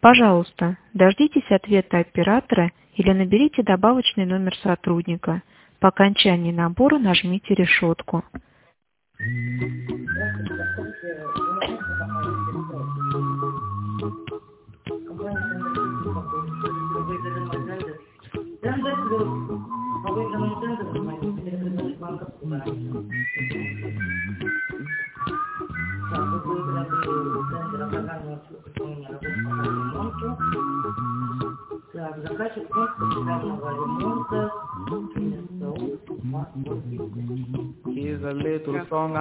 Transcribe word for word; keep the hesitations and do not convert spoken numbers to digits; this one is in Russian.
Пожалуйста, дождитесь ответа оператора или наберите добавочный номер сотрудника. По окончании набора нажмите решетку. Так, заказчик капитального ремонта. Here's a little song